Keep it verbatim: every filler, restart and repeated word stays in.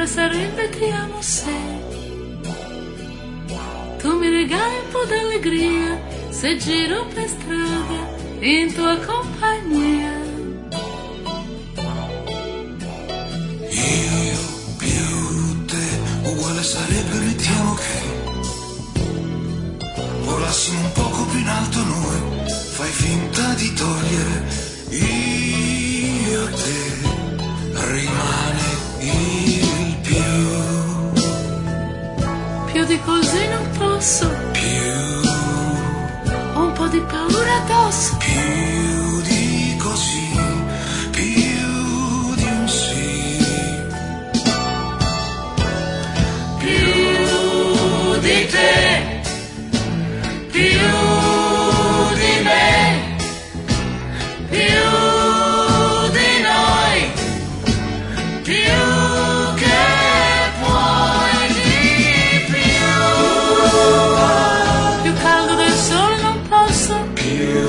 Quale sarebbe ti amo se tu mi regali un po' d'allegria se giro per strada in tua compagnia. Io più te uguale sarebbe, mettiamo che volassimo un poco più in alto noi, fai finta di togliere, io te rimane il più. Più di così non posso, Più, ho un po' di paura addosso. più di così, più di un sì. Più di te, più di me, più di noi, più che puoi di più. Più caldo del sole non posso, Più